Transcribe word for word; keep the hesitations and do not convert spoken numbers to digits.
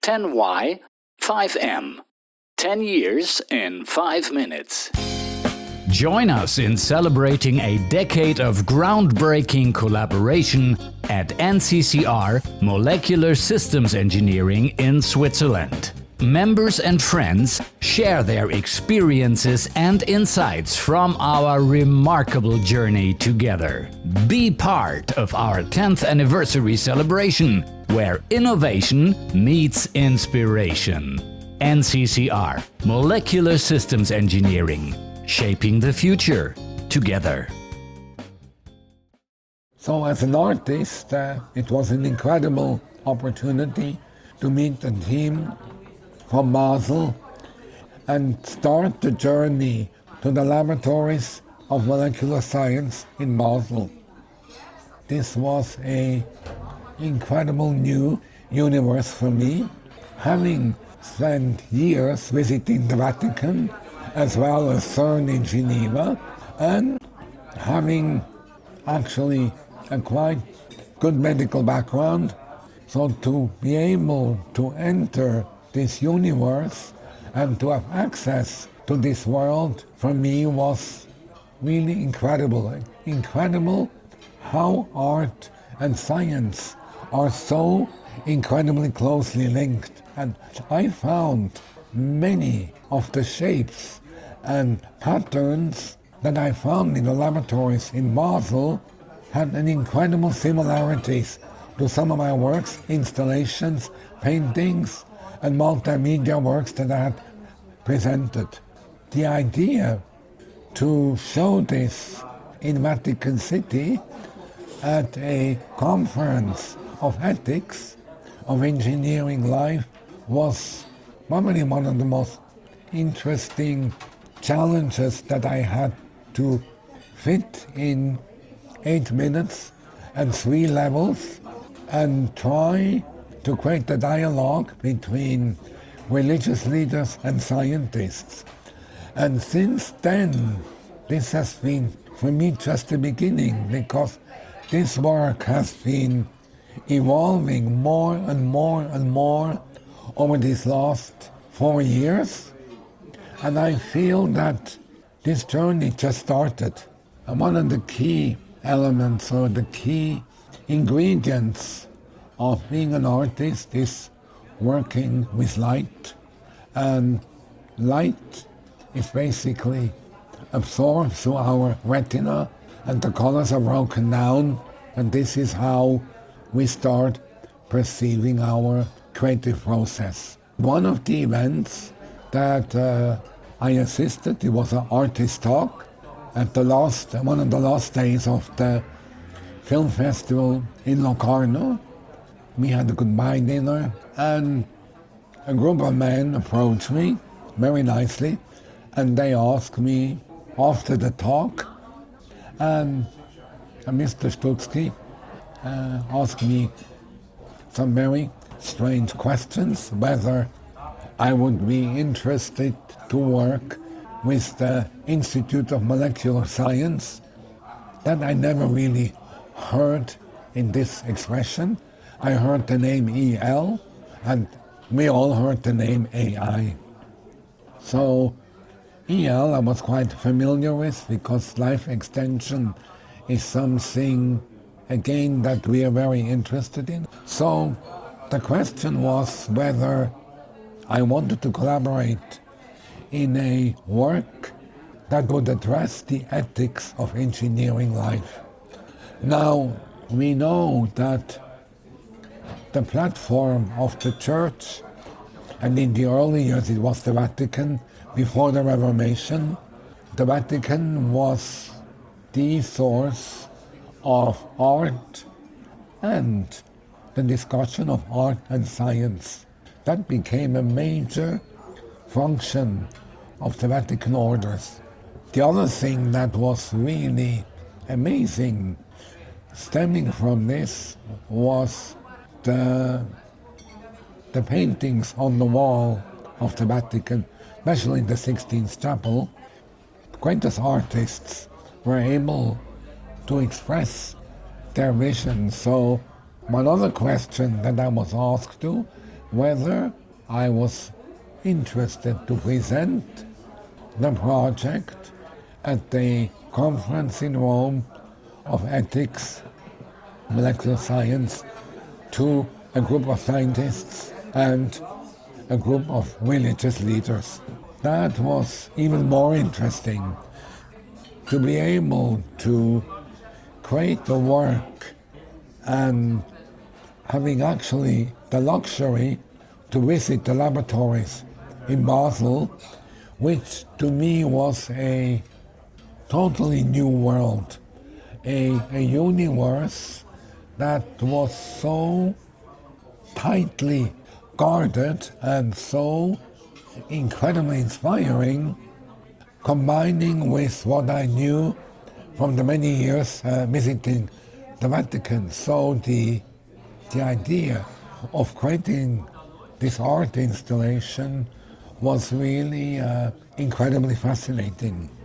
ten Y, five M. ten years in five minutes. Join us in celebrating a decade of groundbreaking collaboration at N C C R Molecular Systems Engineering in Switzerland. Members and friends share their experiences and insights from our remarkable journey together. Be part of our tenth anniversary celebration, where innovation meets inspiration. N C C R Molecular Systems Engineering, shaping the future together. So as an artist, uh, it was an incredible opportunity to meet a team from Basel and start the journey to the laboratories of molecular science in Basel. This was an incredible new universe for me, having spent years visiting the Vatican as well as CERN in Geneva, and having actually a quite good medical background. So to be able to enter this universe and to have access to this world, for me, was really incredible. Incredible how art and science are so incredibly closely linked. And I found many of the shapes and patterns that I found in the laboratories in Basel had an incredible similarities to some of my works, installations, paintings, and multimedia works that I had presented. The idea to show this in Vatican City at a conference of ethics of engineering life was probably one of the most interesting challenges that I had to fit in eight minutes and three levels and try to create a dialogue between religious leaders and scientists. And since then, this has been, for me, just the beginning, because this work has been evolving more and more and more over these last four years. And I feel that this journey just started. And one of the key elements or the key ingredients of being an artist is working with light. And light is basically absorbed through our retina, and the colors are broken down, and this is how we start perceiving our creative process. One of the events that uh, I assisted, it was an artist talk at the last, one of the last days of the film festival in Locarno. We had a goodbye dinner, and a group of men approached me very nicely, and they asked me after the talk, and uh, Mister Stutzky uh, asked me some very strange questions, whether I would be interested to work with the Institute of Molecular Science. That I never really heard in this expression. I heard the name E L, and we all heard the name A I. So E L I was quite familiar with, because life extension is something, again, that we are very interested in. So the question was whether I wanted to collaborate in a work that would address the ethics of engineering life. Now, we know that the platform of the Church, and in the early years it was the Vatican, before the Reformation, the Vatican was the source of art and the discussion of art and science. That became a major function of the Vatican orders. The other thing that was really amazing stemming from this was the, the paintings on the wall of the Vatican, especially in the Sixtine Chapel. Greatest artists were able to express their vision. So one other question that I was asked to, whether I was interested to present the project at the conference in Rome of ethics, molecular science, to a group of scientists and a group of religious leaders. That was even more interesting, to be able to create the work and having actually the luxury to visit the laboratories in Basel, which to me was a totally new world, a, a universe that was so tightly guarded and so incredibly inspiring, combining with what I knew from the many years uh, visiting the Vatican. So the, the idea of creating this art installation was really uh, incredibly fascinating.